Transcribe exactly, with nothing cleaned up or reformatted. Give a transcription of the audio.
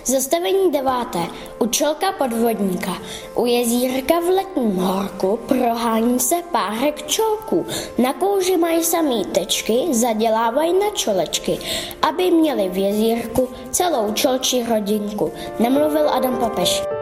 Zastavení deváté. Učilka podvodníka. U jezírka v letním horku prohání se párek čolků. Na kůži mají samý tečky, zadělávají na čolečky, aby měli v jezírku celou čolčí rodinku. Nemluvil Adam Papež.